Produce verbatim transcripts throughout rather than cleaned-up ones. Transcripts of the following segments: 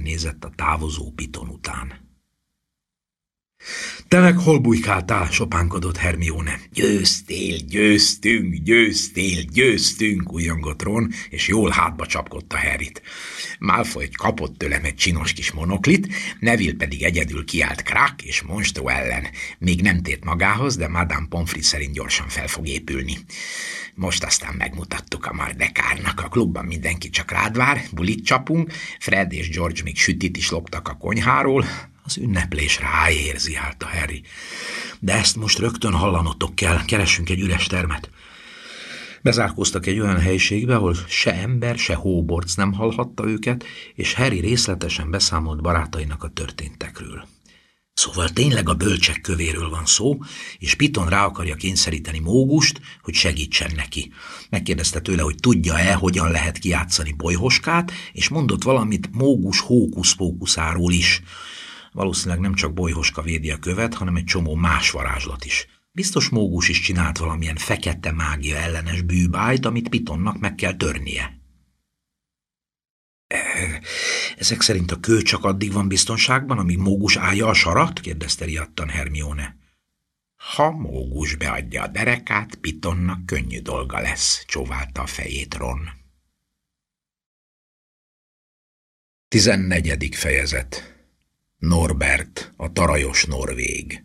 nézett a távozó Piton után. Te meg hol bujkáltál, sopánkodott Hermione. Győztél, győztünk, győztél, győztünk, ujjongott Ron, és jól hátba csapkodta Harryt. Malfoy kapott tőlem egy csinos kis monoklit, Neville pedig egyedül kiállt Crack és Monstro ellen. Még nem tért magához, de Madame Pomfrey szerint gyorsan fel fog épülni. Most aztán megmutattuk a Mardekárnak, a klubban mindenki csak rád vár, bulit csapunk, Fred és George még sütit is loptak a konyháról. Az ünneplés ráérzi, állt a Harry. De ezt most rögtön hallanotok kell, keressünk egy üres termet. Bezárkóztak egy olyan helyiségbe, ahol se ember, se hóborc nem hallhatta őket, és Harry részletesen beszámolt barátainak a történtekről. Szóval tényleg a bölcsek kövéről van szó, és Piton rá akarja kényszeríteni Mógust, hogy segítsen neki. Megkérdezte tőle, hogy tudja-e, hogyan lehet kijátszani Bolyhoskát, és mondott valamit Mógus hókusz-pókuszáról is. Valószínűleg nem csak Bolyhoska védi a követ, hanem egy csomó más varázslat is. Biztos Mógus is csinált valamilyen fekete mágia ellenes bűbájt, amit Pitonnak meg kell törnie. Ezek szerint a kő csak addig van biztonságban, amíg Mógus állja a sarat? Kérdezte riadtan Hermione. Ha Mógus beadja a derekát, Pitonnak könnyű dolga lesz, csóválta a fejét Ron. Tizennegyedik fejezet. Norbert, a tarajos norvég.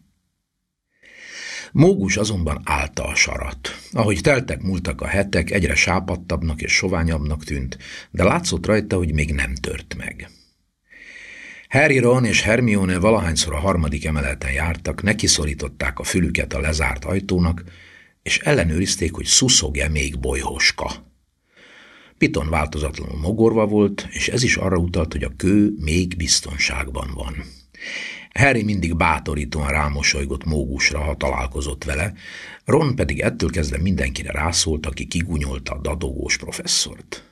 Mógus azonban állta a sarat. Ahogy teltek múltak a hetek, egyre sápadtabbnak és soványabbnak tűnt, de látszott rajta, hogy még nem tört meg. Harry, Ron és Hermione valahányszor a harmadik emeleten jártak, nekiszorították a fülüket a lezárt ajtónak, és ellenőrizték, hogy szuszog-e még Bolyhoska. Piton változatlanul mogorva volt, és ez is arra utalt, hogy a kő még biztonságban van. Harry mindig bátorítóan rámosolygott Mógusra, ha találkozott vele, Ron pedig ettől kezdve mindenkire rászólt, aki kigunyolta a dadogós professzort.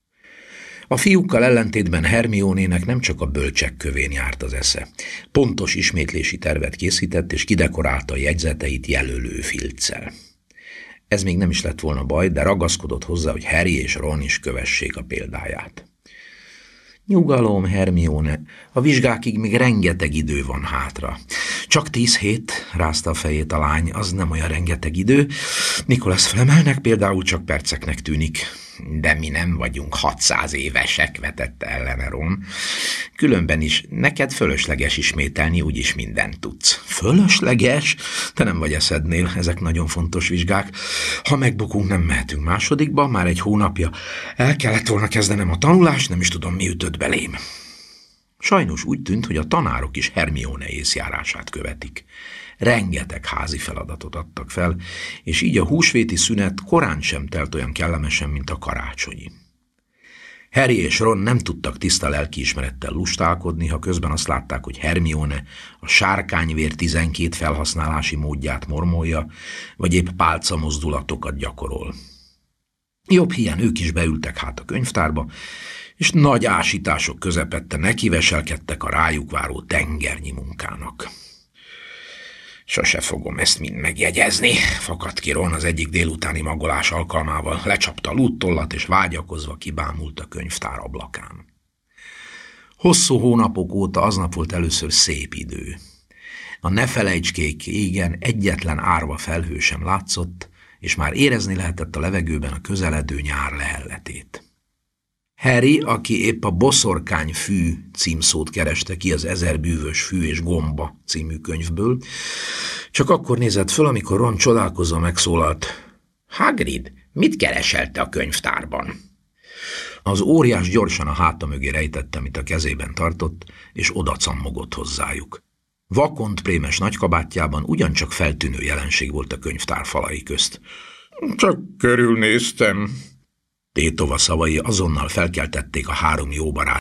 A fiúkkal ellentétben Hermione-nek nem csak a bölcsek kövén járt az esze. Pontos ismétlési tervet készített, és kidekorálta a jegyzeteit jelölő filccel. Ez még nem is lett volna baj, de ragaszkodott hozzá, hogy Harry és Ron is kövessék a példáját. Nyugalom, Hermione, a vizsgákig még rengeteg idő van hátra. Csak tíz hét, rázta a fejét a lány, az nem olyan rengeteg idő. Nicholas Flamelnek például csak perceknek tűnik. De mi nem vagyunk hatszáz évesek, vetette ellene Ron. Különben is neked fölösleges ismételni, úgyis mindent tudsz. Fölösleges? Te nem vagy eszednél, ezek nagyon fontos vizsgák. Ha megbukunk, nem mehetünk másodikba, már egy hónapja. El kellett volna kezdenem a tanulást, nem is tudom, mi ütött belém. Sajnos úgy tűnt, hogy a tanárok is Hermione észjárását követik. Rengeteg házi feladatot adtak fel, és így a húsvéti szünet korán sem telt olyan kellemesen, mint a karácsonyi. Harry és Ron nem tudtak tiszta lelkiismerettel lustálkodni, ha közben azt látták, hogy Hermione a sárkányvér tizenkét felhasználási módját mormolja, vagy épp pálca mozdulatokat gyakorol. Jobb hiány ők is beültek hát a könyvtárba, és nagy ásítások közepette nekiveselkedtek a rájuk váró tengernyi munkának. Sose fogom ezt mind megjegyezni, fakadt ki Ron az egyik délutáni magolás alkalmával, lecsapta a lúttollat, és vágyakozva kibámult a könyvtár ablakán. Hosszú hónapok óta aznap volt először szép idő. A ne felejtskék égen egyetlen árva felhő sem látszott, és már érezni lehetett a levegőben a közeledő nyár lehelletét. Harry, aki épp a Boszorkány fű címszót kereste ki az Ezerbűvös fű és gomba című könyvből, csak akkor nézett föl, amikor Ron csodálkozva megszólalt. Hagrid, mit keresel te a könyvtárban? Az óriás gyorsan a háta mögé rejtette, amit a kezében tartott, és oda cammogott hozzájuk. Vakond prémes nagykabátjában ugyancsak feltűnő jelenség volt a könyvtár falai közt. Csak körülnéztem. Tétova szavai azonnal felkeltették a három jó barát